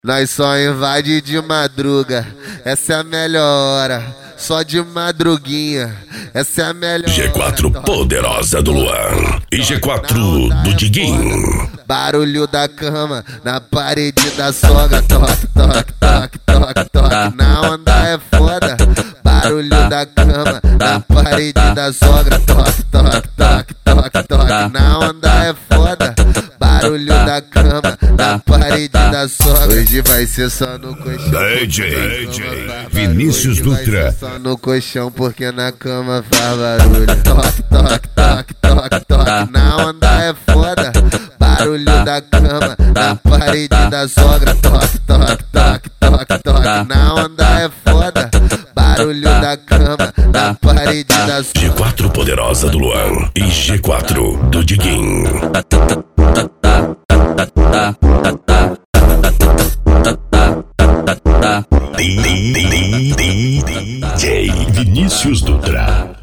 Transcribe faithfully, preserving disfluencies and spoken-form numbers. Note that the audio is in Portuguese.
Nós só invade de madruga, essa é a melhor hora. Só de madruguinha, essa é a melhor G quatro hora. poderosa do Luan e G quatro do Diguinho. Barulho da cama na parede da sogra. Toque, toque, toque, toque, toque. Na onda é foda. Barulho da cama na parede da sogra. Toque, toque, toque, toque, toque. Na onda é foda. Barulho da cama na parede da sogra. Hoje vai ser só no colchão. D J Vinícius Dutra. Só no colchão porque na cama faz barulho. Toque, toque, toque, toque, toque. Na onda é foda. Barulho da cama na parede da sogra. Toque, toque, toque, toque, toque. Na onda é foda. Barulho da cama na parede da sogra. G quatro poderosa do Luan e G quatro do Diguinho. D J Vinícius Dutra.